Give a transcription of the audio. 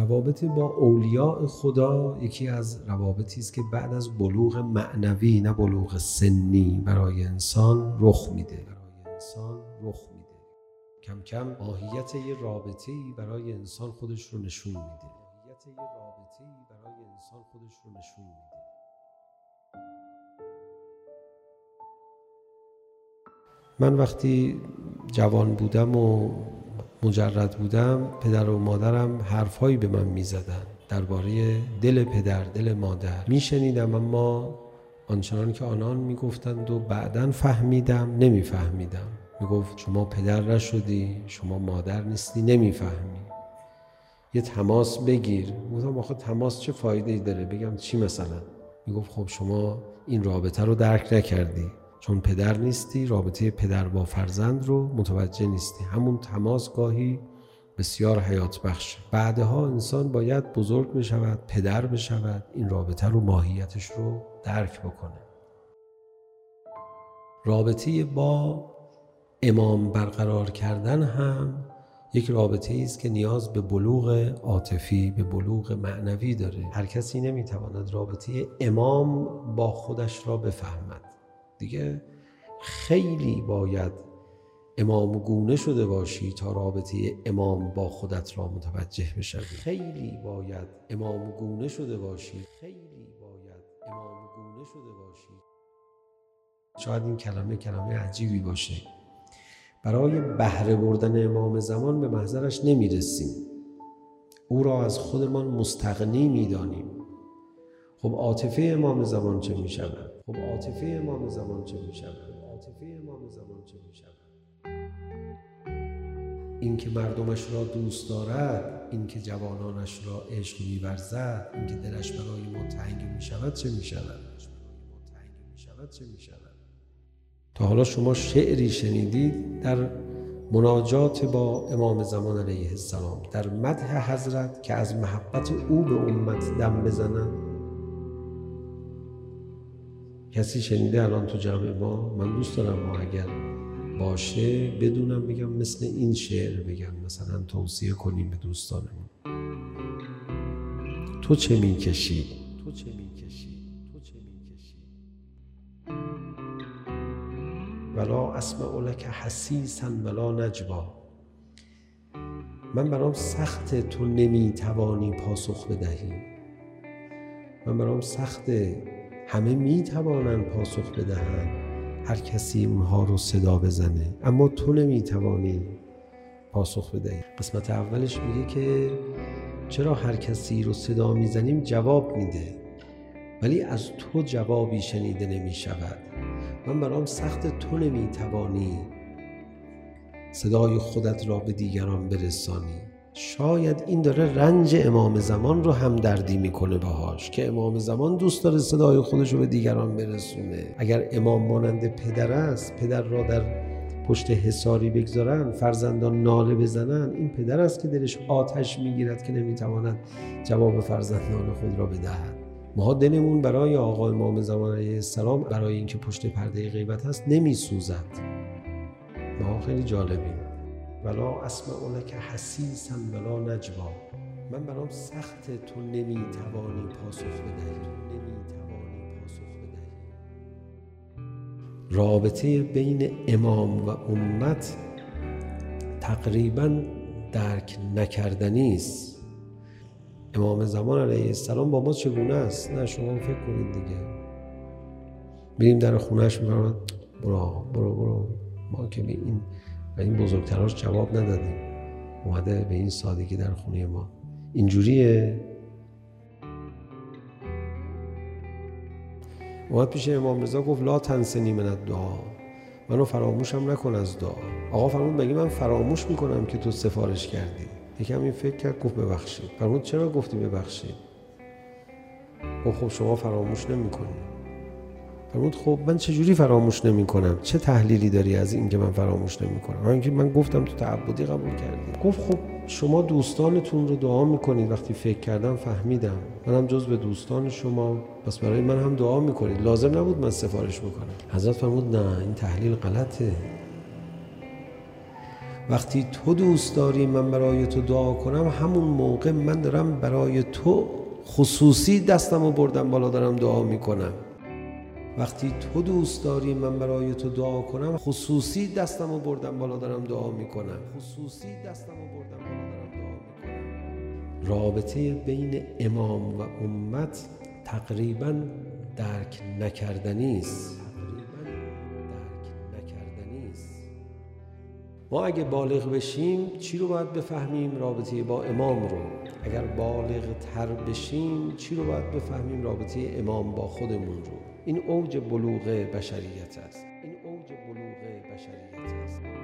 روابط با اولیاء خدا یکی از روابطی است که بعد از بلوغ معنوی نه بلوغ سنی برای انسان رخ میده. کم کم ماهیت یه رابطه‌ای برای انسان خودش رو نشون میده. من وقتی جوان بودم و مجرد بودم، پدر و مادرم حرفهایی به من میزدن درباره دل پدر، دل مادر. میشنیدم اما آنچنان که آنان میگفتند و بعداً فهمیدم نمیفهمیدم. میگفت شما پدر نشدی، شما مادر نیستی، نمیفهمی. یه تماس بگیر. گفتم آخه تماس چه فایده‌ای داره؟ بگم چی مثلا؟ میگفت خب شما این رابطه رو درک نکردی، چون پدر نیستی، رابطه پدر با فرزند رو متوجه نیستی. همون تماس گاهی بسیار حیات بخشه. بعدها انسان باید بزرگ بشود، پدر بشود، این رابطه رو، ماهیتش رو درک بکنه. رابطه با امام برقرار کردن هم یک رابطه است که نیاز به بلوغ عاطفی، به بلوغ معنوی داره. هر کسی نمیتواند رابطه امام با خودش را بفهمد. دیگه خیلی باید امام گونه شده باشی تا رابطه امام با خودت را متوجه بشوی. شاید این کلمه عجیبی باشه. برای بهره بردن امام زمان به محضرش نمیرسیم، او را از خودمان مستغنی میدانیم. خب عاطفه امام زمان چه میشود؟ این که مردمش را دوست دارد، این که جوانانش را عشق می‌ورزد، این که دلش برای ما تنگ میشود چه میشود؟ تا حالا شما شعری شنیدید در مناجات با امام زمان علیه السلام در مدح حضرت که از محبت او به امت دم بزنند؟ کسی شنیده الان تو جمع ما؟ من دوست دارم ما اگر باشه بدونم، بگم مثل این شعر بگم، مثلا توصیه کنیم به دوستانمون. تو چه میکشی؟ ولا اسمع لک حسیسا ولا نجوا. من برام سخته تو نمیتوانی پاسخ بدهی. من برام سخته، همه میتوانند پاسخ بدهند، هر کسی اونها رو صدا بزنه، اما تو نمیتوانی پاسخ بدهی. قسمت اولش میگه که چرا هر کسی رو صدا میزنیم جواب میده، ولی از تو جوابی شنیده نمیشود. من برام سخت تو نمیتوانی صدای خودت را به دیگران برسانی. شاید این داره رنج امام زمان رو هم دردی میکنه باهاش، که امام زمان دوست داره صدای خودش رو به دیگران برسونه. اگر امام مانند پدر است، پدر را در پشت حصاری بگذارن، فرزندان ناله بزنن، این پدر است که دلش آتش میگیرد که نمیتواند جواب فرزندان خود را بدهد. ما دلمون برای آقا امام زمان علیه السلام، برای اینکه پشت پرده غیبت هست، نمیسوزد. ما خیلی جالبیم. ولا اسمع لک حسیسا ولا نجوا. من برام سخته تو نمیتوانی پاسخ بدهی. رابطه بین امام و امت تقریبا درک نکردنی است. امام زمان علیه السلام با ما چگونه است؟ نه شما فکر کنید دیگه. میریم در خونهش میگم برو. ما که به این بزرگتراش جواب ندادیم، اومده به این سادگی در خونه ما. اینجوریه. اومد پیش امام رضا گفت لا تنسنی من الدعا، منو فراموشم نکن از دعا. آقا فرمود مگه من فراموش میکنم که تو سفارش کردی؟ یکم این فکر کرد، گفت ببخشید. فرمود چرا گفتی ببخشید؟ گفت خب شما فراموش نمیکنی. فرمود خب من چجوری فراموش نمیکنم؟ چه تحلیلی داری از این که من فراموش نمیکنم؟ اینکه من گفتم تو تعبدی قبول کردی. گفت خب شما دوستانتون رو دعا میکنید، وقتی فکر کردم فهمیدم منم جزو دوستان شما، پس برای من هم دعا میکنید، لازم نبود من سفارش بکنم. حضرت فرمود نه این تحلیل غلطه. وقتی تو دوست داری من برای تو دعا کنم، همون موقع من دارم برای تو خصوصی دستمو بردم بالا دارم دعا میکنم. وقتی تو دوست داری من برای تو دعا کنم، خصوصی دستمو بردم بالا دارم دعا میکنم. رابطه بین امام و امت تقریباً درک نکردنی است. ما اگه بالغ بشیم چی رو باید بفهمیم؟ رابطه با امام رو. اگر بالغ تر بشیم چی رو باید بفهمیم؟ رابطه امام با خودمون رو. این اوج بلوغ بشریت است.